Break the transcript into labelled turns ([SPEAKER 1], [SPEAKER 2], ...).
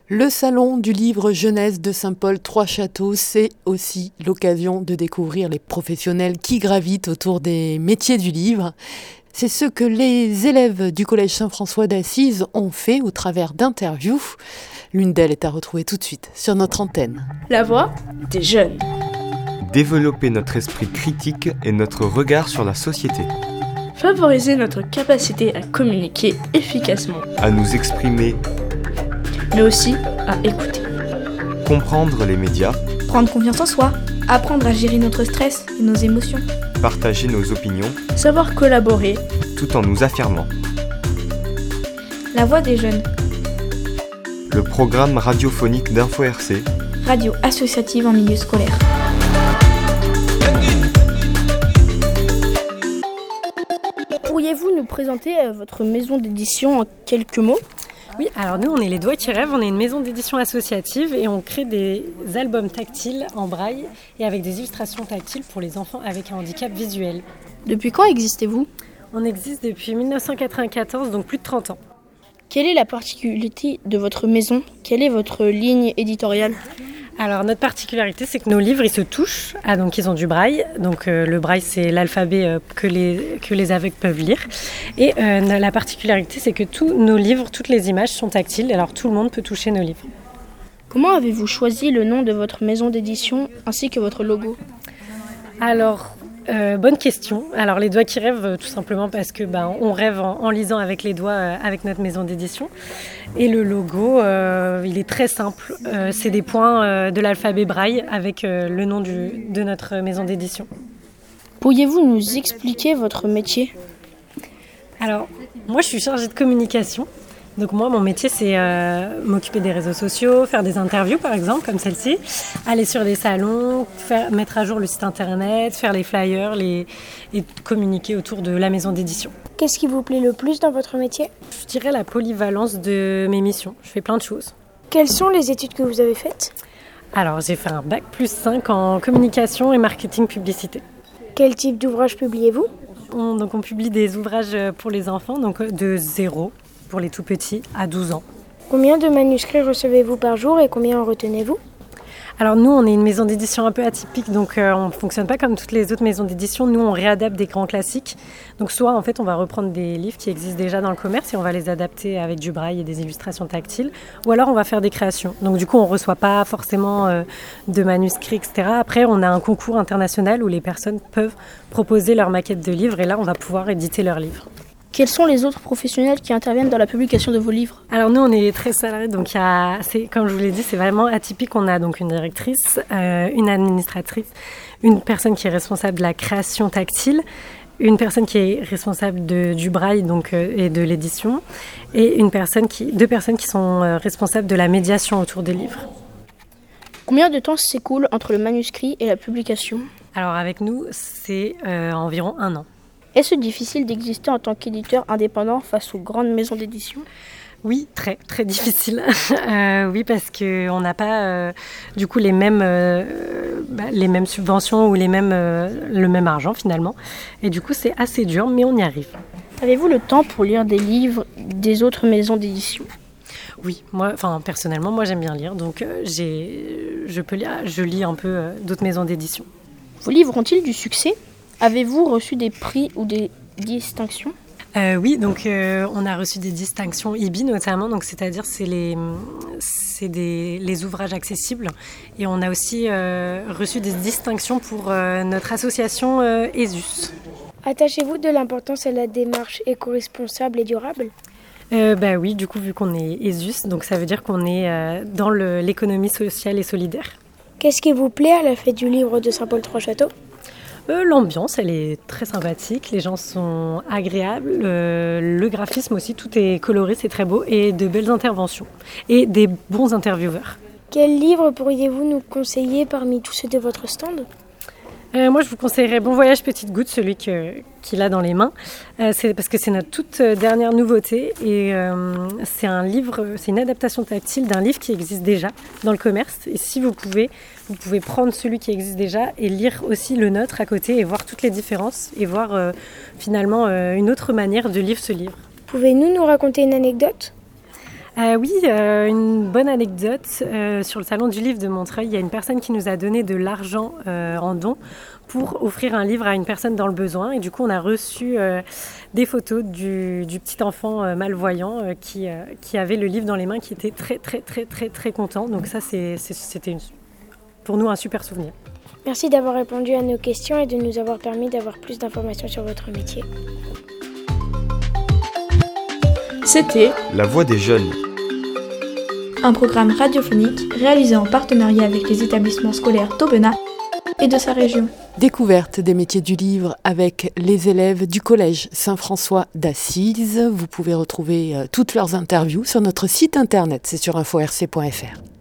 [SPEAKER 1] Le salon du livre jeunesse de Saint-Paul-Trois-Châteaux, c'est aussi l'occasion de découvrir les professionnels qui gravitent autour des métiers du livre. C'est ce que les élèves du Collège Saint-François d'Assise ont fait au travers d'interviews. L'une d'elles est à retrouver tout de suite sur notre antenne.
[SPEAKER 2] La voix des jeunes.
[SPEAKER 3] Développer notre esprit critique et notre regard sur la société.
[SPEAKER 2] Favoriser notre capacité à communiquer efficacement.
[SPEAKER 3] À nous exprimer.
[SPEAKER 2] Mais aussi à écouter.
[SPEAKER 3] Comprendre les médias.
[SPEAKER 4] Prendre confiance en soi. Apprendre à gérer notre stress et nos émotions.
[SPEAKER 3] Partager nos opinions.
[SPEAKER 2] Savoir collaborer.
[SPEAKER 3] Tout en nous affirmant.
[SPEAKER 4] La voix des jeunes.
[SPEAKER 3] Le programme radiophonique d'Info RC.
[SPEAKER 4] Radio associative en milieu scolaire.
[SPEAKER 2] Pourriez-vous nous présenter votre maison d'édition en quelques mots ?
[SPEAKER 5] Oui, alors nous on est les Doigts qui rêvent, on est une maison d'édition associative et on crée des albums tactiles en braille et avec des illustrations tactiles pour les enfants avec un handicap visuel.
[SPEAKER 2] Depuis quand existez-vous ?
[SPEAKER 5] On existe depuis 1994, donc plus de 30 ans.
[SPEAKER 2] Quelle est la particularité de votre maison ? Quelle est votre ligne éditoriale ?
[SPEAKER 5] Alors notre particularité, c'est que nos livres, ils se touchent. Donc ils ont du braille. Donc le braille, c'est l'alphabet que les aveugles peuvent lire. Et la particularité, c'est que tous nos livres, toutes les images sont tactiles. Alors tout le monde peut toucher nos livres.
[SPEAKER 2] Comment avez-vous choisi le nom de votre maison d'édition ainsi que votre logo ?
[SPEAKER 5] Alors, bonne question. Alors les Doigts qui rêvent, tout simplement parce que on rêve en lisant avec les doigts avec notre maison d'édition. Et le logo, il est très simple. C'est des points de l'alphabet braille avec le nom de notre maison d'édition.
[SPEAKER 2] Pourriez-vous nous expliquer votre métier ?
[SPEAKER 5] Alors, moi je suis chargée de communication. Donc moi, mon métier, c'est m'occuper des réseaux sociaux, faire des interviews, par exemple, comme celle-ci, aller sur des salons, mettre à jour le site internet, faire les flyers et communiquer autour de la maison d'édition.
[SPEAKER 4] Qu'est-ce qui vous plaît le plus dans votre métier ?
[SPEAKER 5] Je dirais la polyvalence de mes missions. Je fais plein de choses.
[SPEAKER 4] Quelles sont les études que vous avez faites ?
[SPEAKER 5] Alors, j'ai fait un bac plus 5 en communication et marketing publicité.
[SPEAKER 4] Quel type d'ouvrage publiez-vous ?
[SPEAKER 5] On publie des ouvrages pour les enfants, donc de 0 pour les tout petits à 12 ans.
[SPEAKER 4] Combien de manuscrits recevez-vous par jour et combien en retenez-vous ?
[SPEAKER 5] Alors nous, on est une maison d'édition un peu atypique, donc on ne fonctionne pas comme toutes les autres maisons d'édition. Nous, on réadapte des grands classiques. Donc soit, en fait, on va reprendre des livres qui existent déjà dans le commerce et on va les adapter avec du braille et des illustrations tactiles. Ou alors, on va faire des créations. Donc du coup, on ne reçoit pas forcément de manuscrits, etc. Après, on a un concours international où les personnes peuvent proposer leur maquette de livres et là, on va pouvoir éditer leurs livres.
[SPEAKER 2] Quels sont les autres professionnels qui interviennent dans la publication de vos livres ?
[SPEAKER 5] Alors nous, on est très salariés, donc comme je vous l'ai dit, c'est vraiment atypique. On a donc une directrice, une administratrice, une personne qui est responsable de la création tactile, une personne qui est responsable du braille et de l'édition, et deux personnes qui sont responsables de la médiation autour des livres.
[SPEAKER 2] Combien de temps s'écoule entre le manuscrit et la publication ?
[SPEAKER 5] Alors avec nous, c'est environ 1 an.
[SPEAKER 2] Est-ce difficile d'exister en tant qu'éditeur indépendant face aux grandes maisons d'édition ?
[SPEAKER 5] Oui, très très difficile. Oui, parce qu'on n'a pas du coup les mêmes subventions ou le même argent finalement. Et du coup, c'est assez dur, mais on y arrive.
[SPEAKER 2] Avez-vous le temps pour lire des livres des autres maisons d'édition ?
[SPEAKER 5] Oui, personnellement, moi j'aime bien lire, donc je lis un peu d'autres maisons d'édition.
[SPEAKER 2] Vos livres ont-ils du succès ? Avez-vous reçu des prix ou des distinctions ?
[SPEAKER 5] Oui, donc on a reçu des distinctions IBI notamment, donc c'est-à-dire c'est les ouvrages accessibles. Et on a aussi reçu des distinctions pour notre association ESUS.
[SPEAKER 4] Attachez-vous de l'importance à la démarche éco-responsable et durable ?
[SPEAKER 5] Oui, du coup, vu qu'on est ESUS, donc ça veut dire qu'on est dans l'économie sociale et solidaire.
[SPEAKER 4] Qu'est-ce qui vous plaît à la fête du livre de Saint-Paul-Trois-Châteaux ?
[SPEAKER 5] L'ambiance, elle est très sympathique, les gens sont agréables, le graphisme aussi, tout est coloré, c'est très beau, et de belles interventions, et des bons intervieweurs.
[SPEAKER 4] Quel livre pourriez-vous nous conseiller parmi tous ceux de votre stand ?
[SPEAKER 5] Moi, je vous conseillerais Bon Voyage Petite Goutte, celui qu'il a dans les mains. C'est parce que c'est notre toute dernière nouveauté et c'est un livre, c'est une adaptation tactile d'un livre qui existe déjà dans le commerce. Et si vous pouvez prendre celui qui existe déjà et lire aussi le nôtre à côté et voir toutes les différences et voir finalement une autre manière de lire ce livre.
[SPEAKER 4] Pouvez-vous nous raconter une anecdote ?
[SPEAKER 5] Oui, une bonne anecdote. Sur le salon du livre de Montreuil, il y a une personne qui nous a donné de l'argent en don pour offrir un livre à une personne dans le besoin. Et du coup, on a reçu des photos du petit enfant malvoyant qui avait le livre dans les mains, qui était très, très, très, très, très content. Donc ça, c'était pour nous un super souvenir.
[SPEAKER 4] Merci d'avoir répondu à nos questions et de nous avoir permis d'avoir plus d'informations sur votre métier.
[SPEAKER 6] C'était
[SPEAKER 3] La Voix des jeunes.
[SPEAKER 6] un programme radiophonique réalisé en partenariat avec les établissements scolaires d'Aubenas et de sa région.
[SPEAKER 1] Découverte des métiers du livre avec les élèves du collège Saint-François d'Assise. Vous pouvez retrouver toutes leurs interviews sur notre site internet, c'est sur info-rc.fr.